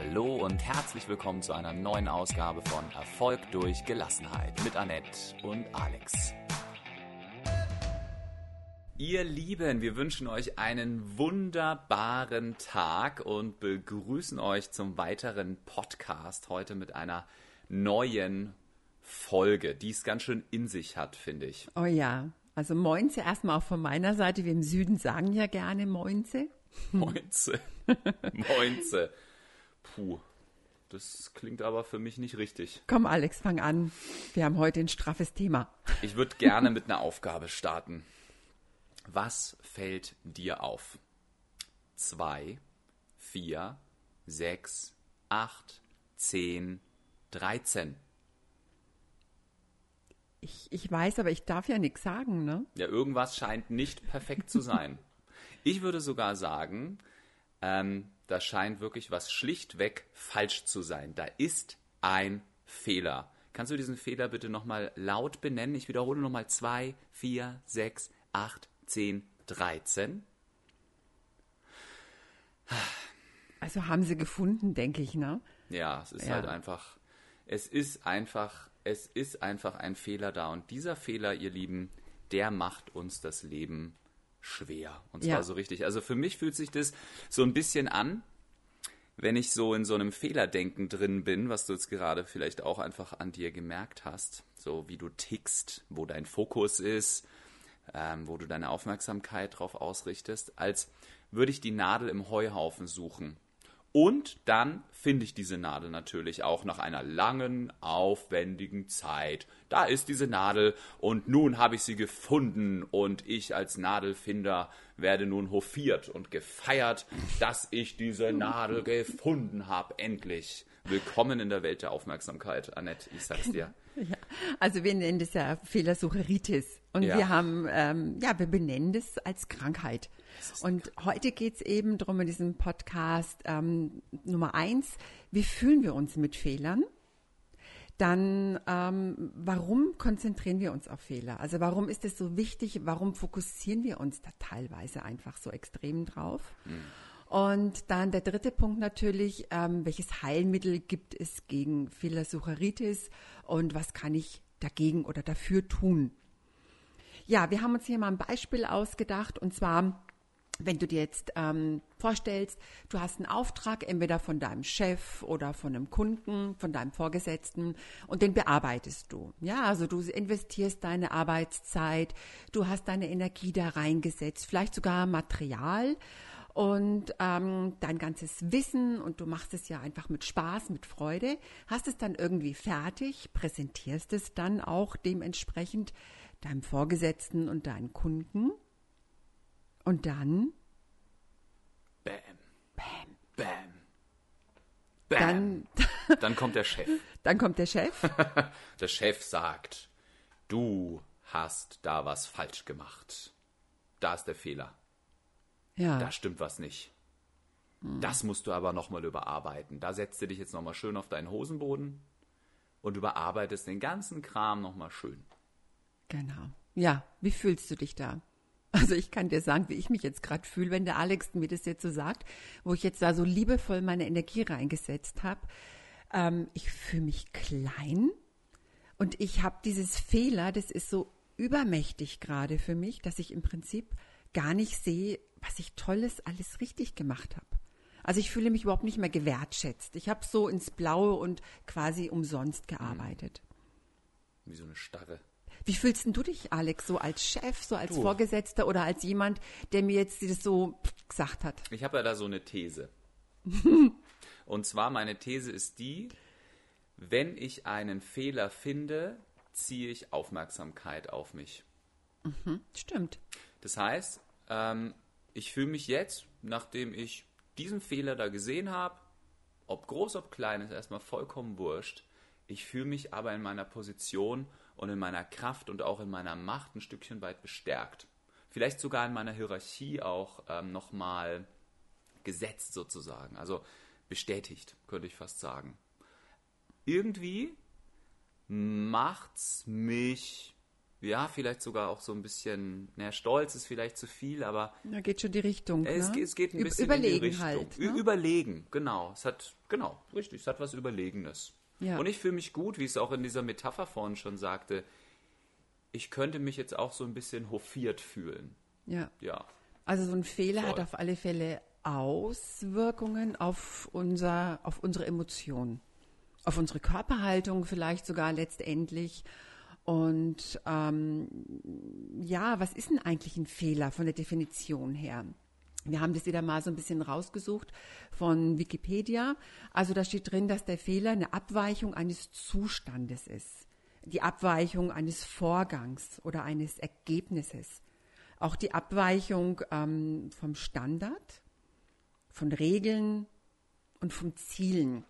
Hallo und herzlich willkommen zu einer neuen Ausgabe von Erfolg durch Gelassenheit mit Annette und Alex. Ihr Lieben, wir wünschen euch einen wunderbaren Tag und begrüßen euch zum weiteren Podcast heute mit einer neuen Folge, die es ganz schön in sich hat, finde ich. Oh ja, also Moinze erstmal auch von meiner Seite. Wir im Süden sagen ja gerne Moinze. Moinze. Moinze. Puh, das klingt aber für mich nicht richtig. Komm Alex, fang an. Wir haben heute ein straffes Thema. Ich würde gerne mit einer Aufgabe starten. Was fällt dir auf? 2, 4, 6, 8, 10, 13. Ich weiß, aber ich darf ja nichts sagen, ne? Ja, irgendwas scheint nicht perfekt zu sein. Ich würde sogar sagen, da scheint wirklich was schlichtweg falsch zu sein. Da ist ein Fehler. Kannst du diesen Fehler bitte nochmal laut benennen? Ich wiederhole nochmal 2, 4, 6, 8, 10, 13. Also haben sie gefunden, denke ich, ne? Ja, es ist halt einfach, es ist einfach ein Fehler da. Und dieser Fehler, ihr Lieben, der macht uns das Leben schwer. Und zwar so richtig. Also für mich fühlt sich das so ein bisschen an, wenn ich so in so einem Fehlerdenken drin bin, was du jetzt gerade vielleicht auch einfach an dir gemerkt hast, so wie du tickst, wo dein Fokus ist, wo du deine Aufmerksamkeit drauf ausrichtest, als würde ich die Nadel im Heuhaufen suchen. Und dann finde ich diese Nadel natürlich auch nach einer langen, aufwendigen Zeit. Da ist diese Nadel und nun habe ich sie gefunden und ich als Nadelfinder werde nun hofiert und gefeiert, dass ich diese Nadel gefunden habe, endlich. Willkommen in der Welt der Aufmerksamkeit, Annette, ich sag's dir. Ja, also wir nennen das ja Fehlersucheritis und wir haben, wir benennen das als Krankheit. Und heute geht es eben darum in diesem Podcast Nummer 1, wie fühlen wir uns mit Fehlern? Dann, warum konzentrieren wir uns auf Fehler? Also warum ist es so wichtig? Warum fokussieren wir uns da teilweise einfach so extrem drauf? Und dann der dritte Punkt natürlich, welches Heilmittel gibt es gegen Fehlersucheritis und was kann ich dagegen oder dafür tun? Ja, wir haben uns hier mal ein Beispiel ausgedacht und zwar, wenn du dir jetzt vorstellst, du hast einen Auftrag entweder von deinem Chef oder von einem Kunden, von deinem Vorgesetzten und den bearbeitest du. Ja, also du investierst deine Arbeitszeit, du hast deine Energie da reingesetzt, vielleicht sogar Material und dein ganzes Wissen und du machst es ja einfach mit Spaß, mit Freude, hast es dann irgendwie fertig, präsentierst es dann auch dementsprechend deinem Vorgesetzten und deinen Kunden. Und dann? Bam. Bam. Bam. Bam. Dann kommt der Chef. Dann kommt der Chef. Der Chef sagt, du hast da was falsch gemacht. Da ist der Fehler. Ja. Da stimmt was nicht. Das musst du aber nochmal überarbeiten. Da setzt du dich jetzt nochmal schön auf deinen Hosenboden und überarbeitest den ganzen Kram nochmal schön. Genau. Ja, wie fühlst du dich da? Also ich kann dir sagen, wie ich mich jetzt gerade fühle, wenn der Alex mir das jetzt so sagt, wo ich jetzt da so liebevoll meine Energie reingesetzt habe. Ich fühle mich klein und ich habe dieses Fehler, das ist so übermächtig gerade für mich, dass ich im Prinzip gar nicht sehe, was ich Tolles alles richtig gemacht habe. Also ich fühle mich überhaupt nicht mehr gewertschätzt. Ich habe so ins Blaue und quasi umsonst gearbeitet. Wie so eine Starre. Wie fühlst denn du dich, Alex, so als Chef, so als Vorgesetzter oder als jemand, der mir jetzt das so gesagt hat? Ich habe ja da so eine These. Und zwar meine These ist die, wenn ich einen Fehler finde, ziehe ich Aufmerksamkeit auf mich. Stimmt. Das heißt, ich fühle mich jetzt, nachdem ich diesen Fehler da gesehen habe, ob groß, ob klein, ist erstmal vollkommen wurscht. Ich fühle mich aber in meiner Position und in meiner Kraft und auch in meiner Macht ein Stückchen weit bestärkt. Vielleicht sogar in meiner Hierarchie auch nochmal gesetzt sozusagen. Also bestätigt, könnte ich fast sagen. Irgendwie macht's mich ja, vielleicht sogar auch so ein bisschen, Stolz ist vielleicht zu viel, aber da geht schon die Richtung. Es geht ein bisschen Überlegen in die Richtung. halt. Ne? Überlegen, genau. Es hat was Überlegenes. Ja. Und ich fühle mich gut, wie ich es auch in dieser Metapher vorhin schon sagte, ich könnte mich jetzt auch so ein bisschen hofiert fühlen. Ja. Ja. Also so ein Fehler hat auf alle Fälle Auswirkungen auf unsere Emotionen, auf unsere Körperhaltung vielleicht sogar letztendlich. Und was ist denn eigentlich ein Fehler von der Definition her? Wir haben das wieder mal so ein bisschen rausgesucht von Wikipedia. Also da steht drin, dass der Fehler eine Abweichung eines Zustandes ist. Die Abweichung eines Vorgangs oder eines Ergebnisses. Auch die Abweichung vom Standard, von Regeln und von Zielen.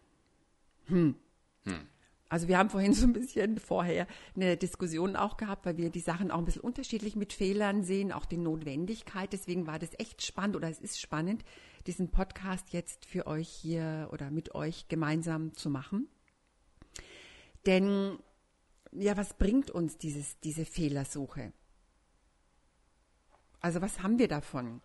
Also wir haben vorhin so ein bisschen vorher eine Diskussion auch gehabt, weil wir die Sachen auch ein bisschen unterschiedlich mit Fehlern sehen, auch die Notwendigkeit. Deswegen war das echt spannend oder es ist spannend, diesen Podcast jetzt für euch hier oder mit euch gemeinsam zu machen. Denn ja, was bringt uns diese Fehlersuche? Also was haben wir davon?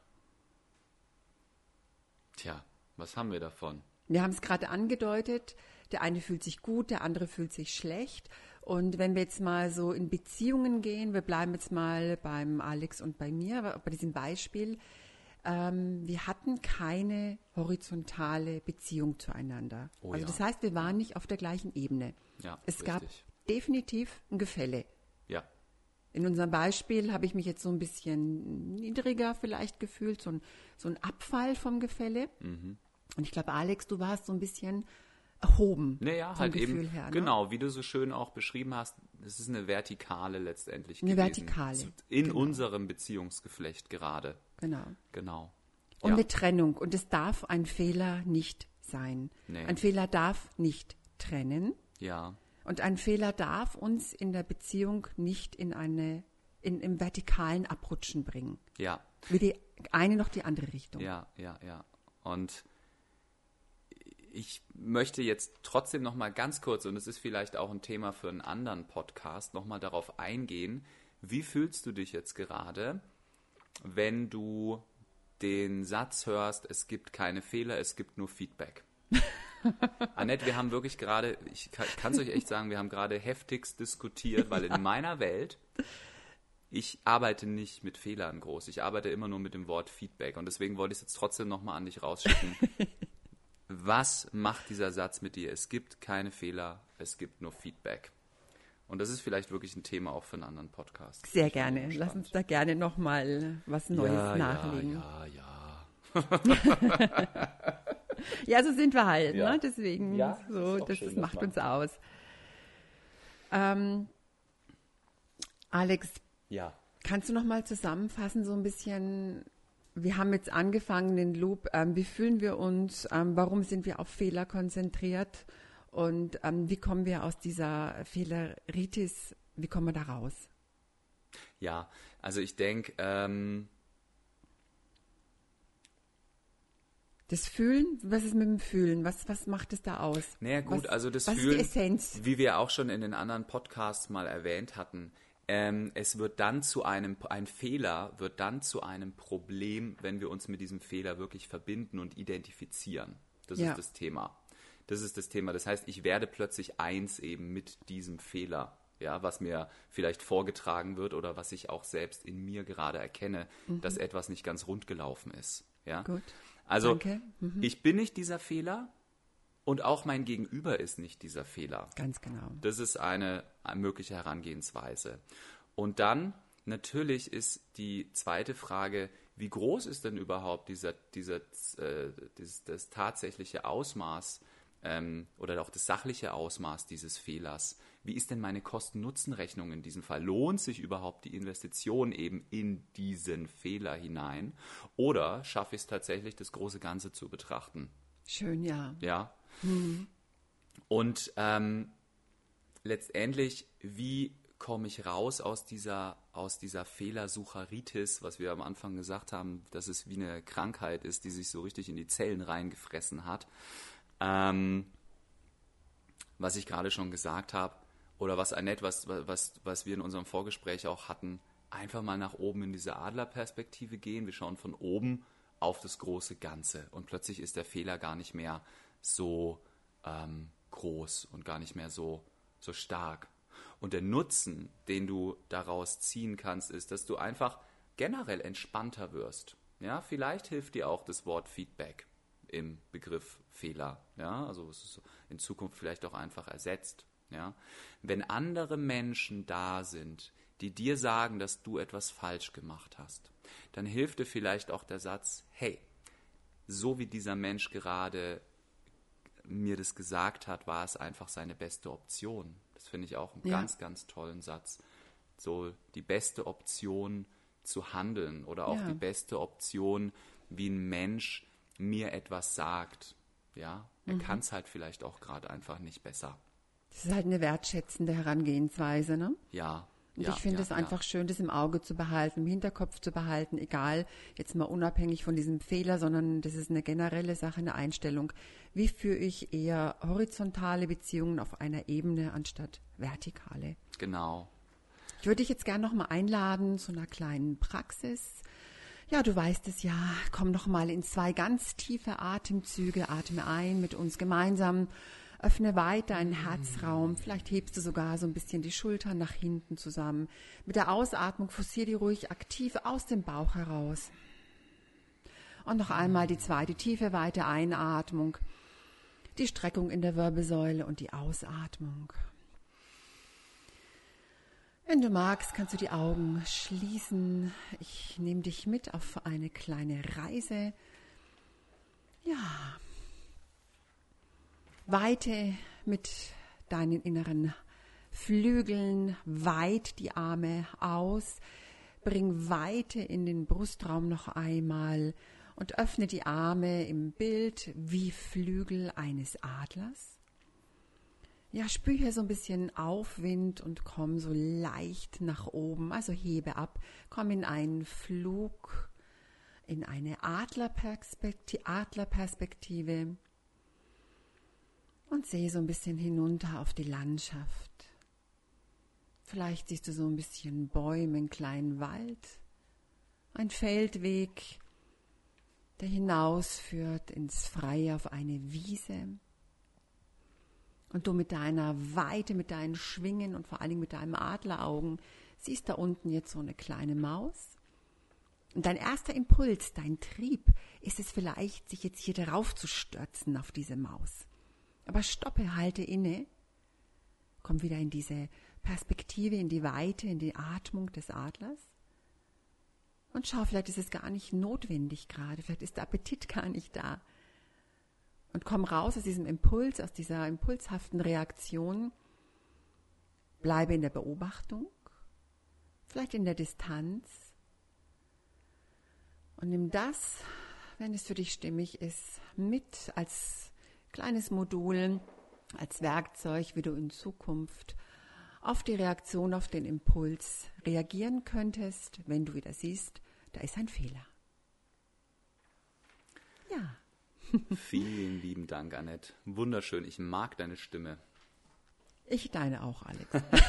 Tja, was haben wir davon? Wir haben es gerade angedeutet, der eine fühlt sich gut, der andere fühlt sich schlecht. Und wenn wir jetzt mal so in Beziehungen gehen, wir bleiben jetzt mal beim Alex und bei mir, bei diesem Beispiel, wir hatten keine horizontale Beziehung zueinander. Oh, also ja. das heißt, wir waren nicht auf der gleichen Ebene. Ja, es gab definitiv ein Gefälle. Ja. In unserem Beispiel habe ich mich jetzt so ein bisschen niedriger vielleicht gefühlt, so ein Abfall vom Gefälle. Mhm. Und ich glaube, Alex, du warst so ein bisschen erhoben. Naja, vom halt Gefühl eben, her, ne? genau, wie du so schön auch beschrieben hast, es ist eine Vertikale letztendlich Eine gewesen. Vertikale, In genau. unserem Beziehungsgeflecht gerade. Genau. Ja. Und eine Trennung. Und es darf ein Fehler nicht sein. Nee. Ein Fehler darf nicht trennen. Ja. Und ein Fehler darf uns in der Beziehung nicht im vertikalen Abrutschen bringen. Ja. Wie die eine noch die andere Richtung. Ja. Und ich möchte jetzt trotzdem noch mal ganz kurz, und es ist vielleicht auch ein Thema für einen anderen Podcast, noch mal darauf eingehen, wie fühlst du dich jetzt gerade, wenn du den Satz hörst, es gibt keine Fehler, es gibt nur Feedback. Annette, wir haben wirklich gerade, ich kann es euch echt sagen, wir haben gerade heftigst diskutiert, weil in meiner Welt, ich arbeite nicht mit Fehlern groß, ich arbeite immer nur mit dem Wort Feedback und deswegen wollte ich es jetzt trotzdem nochmal an dich rausschicken. Was macht dieser Satz mit dir? Es gibt keine Fehler, es gibt nur Feedback. Und das ist vielleicht wirklich ein Thema auch für einen anderen Podcast. Sehr gerne. Lass uns da gerne nochmal was Neues nachlegen. Ja. Ja, so sind wir halt, Ja. ne? Deswegen, Ja, so, ist auch das schön, macht das uns aus. Alex, Ja. kannst du noch mal zusammenfassen, so ein bisschen, wir haben jetzt angefangen, den Loop, wie fühlen wir uns, warum sind wir auf Fehler konzentriert und wie kommen wir aus dieser Fehleritis, wie kommen wir da raus? Ja, also ich denke, Das Fühlen, was ist mit dem Fühlen? Was macht es da aus? naja gut, also das was Fühlen, ist die Essenz? wie wir auch schon in den anderen Podcasts mal erwähnt hatten, es wird dann ein Fehler wird dann zu einem Problem, wenn wir uns mit diesem Fehler wirklich verbinden und identifizieren. Das Ja. ist das Thema. Das ist das Thema. Das heißt, ich werde plötzlich eins eben mit diesem Fehler, ja, was mir vielleicht vorgetragen wird oder was ich auch selbst in mir gerade erkenne, dass etwas nicht ganz rund gelaufen ist. Ja? Gut. Also Danke. ich bin nicht dieser Fehler und auch mein Gegenüber ist nicht dieser Fehler. Ganz genau. Das ist eine mögliche Herangehensweise. Und dann natürlich ist die zweite Frage, wie groß ist denn überhaupt das tatsächliche Ausmaß oder auch das sachliche Ausmaß dieses Fehlers? Wie ist denn meine Kosten-Nutzen-Rechnung in diesem Fall? Lohnt sich überhaupt die Investition eben in diesen Fehler hinein? Oder schaffe ich es tatsächlich, das große Ganze zu betrachten? Schön, ja. Ja. Und letztendlich, wie komme ich raus aus dieser Fehlersucheritis, was wir am Anfang gesagt haben, dass es wie eine Krankheit ist, die sich so richtig in die Zellen reingefressen hat. Was ich gerade schon gesagt habe. oder was Annette, was wir in unserem Vorgespräch auch hatten, einfach mal nach oben in diese Adlerperspektive gehen. Wir schauen von oben auf das große Ganze und plötzlich ist der Fehler gar nicht mehr so groß und gar nicht mehr so stark. Und der Nutzen, den du daraus ziehen kannst, ist, dass du einfach generell entspannter wirst. Ja, vielleicht hilft dir auch das Wort Feedback im Begriff Fehler. Ja, also es ist in Zukunft vielleicht auch einfach ersetzt. Ja, wenn andere Menschen da sind, die dir sagen, dass du etwas falsch gemacht hast, dann hilft dir vielleicht auch der Satz, hey, so wie dieser Mensch gerade mir das gesagt hat, war es einfach seine beste Option. Das finde ich auch einen ganz, ganz tollen Satz. So die beste Option zu handeln oder auch die beste Option, wie ein Mensch mir etwas sagt. Ja, er kann es halt vielleicht auch gerade einfach nicht besser. Das ist halt eine wertschätzende Herangehensweise, ne? Ja. Und ich finde es einfach schön, das im Auge zu behalten, im Hinterkopf zu behalten, egal, jetzt mal unabhängig von diesem Fehler, sondern das ist eine generelle Sache, eine Einstellung. Wie führe ich eher horizontale Beziehungen auf einer Ebene anstatt vertikale? Genau. Ich würde dich jetzt gerne noch mal einladen zu einer kleinen Praxis. Ja, du weißt es ja, komm noch mal in 2 ganz tiefe Atemzüge, atme ein mit uns gemeinsam. Öffne weit deinen Herzraum, vielleicht hebst du sogar so ein bisschen die Schultern nach hinten zusammen. Mit der Ausatmung forcier die ruhig aktiv aus dem Bauch heraus. Und noch einmal die 2. tiefe, weite Einatmung, die Streckung in der Wirbelsäule und die Ausatmung. Wenn du magst, kannst du die Augen schließen. Ich nehme dich mit auf eine kleine Reise. Ja. Weite mit deinen inneren Flügeln, weit die Arme aus, bring Weite in den Brustraum noch einmal und öffne die Arme im Bild wie Flügel eines Adlers. Ja, spür hier so ein bisschen Aufwind und komm so leicht nach oben, also hebe ab, komm in einen Flug, in eine Adlerperspektive. Und sehe so ein bisschen hinunter auf die Landschaft. Vielleicht siehst du so ein bisschen Bäume, einen kleinen Wald, ein Feldweg, der hinausführt ins Freie auf eine Wiese. Und du mit deiner Weite, mit deinen Schwingen und vor allen Dingen mit deinen Adleraugen siehst da unten jetzt so eine kleine Maus. Und dein erster Impuls, dein Trieb, ist es vielleicht, sich jetzt hier drauf zu stürzen auf diese Maus. Aber stoppe, halte inne, komm wieder in diese Perspektive, in die Weite, in die Atmung des Adlers und schau, vielleicht ist es gar nicht notwendig gerade, vielleicht ist der Appetit gar nicht da. Und komm raus aus diesem Impuls, aus dieser impulshaften Reaktion, bleibe in der Beobachtung, vielleicht in der Distanz und nimm das, wenn es für dich stimmig ist, mit als kleines Modul, als Werkzeug, wie du in Zukunft auf die Reaktion, auf den Impuls reagieren könntest, wenn du wieder siehst, da ist ein Fehler. Ja. Vielen lieben Dank, Annette. Wunderschön. Ich mag deine Stimme. Ich deine auch, Alex.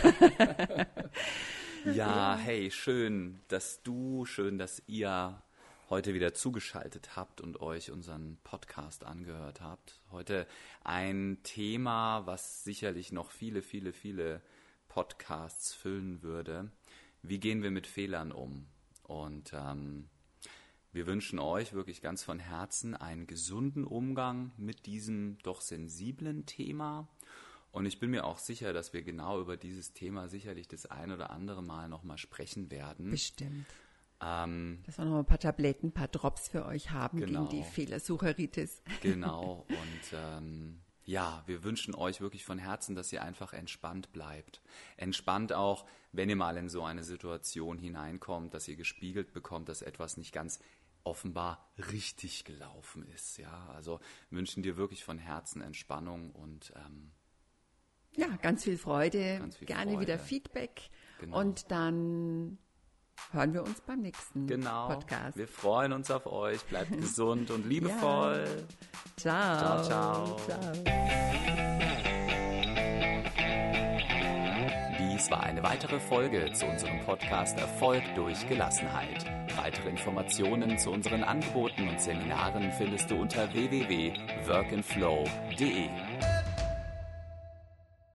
Ja, hey, schön, dass ihr heute wieder zugeschaltet habt und euch unseren Podcast angehört habt. Heute ein Thema, was sicherlich noch viele, viele, viele Podcasts füllen würde. Wie gehen wir mit Fehlern um? Und wir wünschen euch wirklich ganz von Herzen einen gesunden Umgang mit diesem doch sensiblen Thema. Und ich bin mir auch sicher, dass wir genau über dieses Thema sicherlich das ein oder andere Mal nochmal sprechen werden. Bestimmt. Dass wir noch ein paar Tabletten, ein paar Drops für euch haben genau. gegen die Fehlersucheritis. Genau. Und ja, wir wünschen euch wirklich von Herzen, dass ihr einfach entspannt bleibt. Entspannt auch, wenn ihr mal in so eine Situation hineinkommt, dass ihr gespiegelt bekommt, dass etwas nicht ganz offenbar richtig gelaufen ist. Ja, also wünschen dir wirklich von Herzen Entspannung und ja, ganz viel Freude, gerne wieder Feedback und dann hören wir uns beim nächsten Podcast. Wir freuen uns auf euch. Bleibt gesund und liebevoll. Ja. Ciao. Ciao, ciao. Ciao. Das war eine weitere Folge zu unserem Podcast Erfolg durch Gelassenheit. Weitere Informationen zu unseren Angeboten und Seminaren findest du unter www.workandflow.de.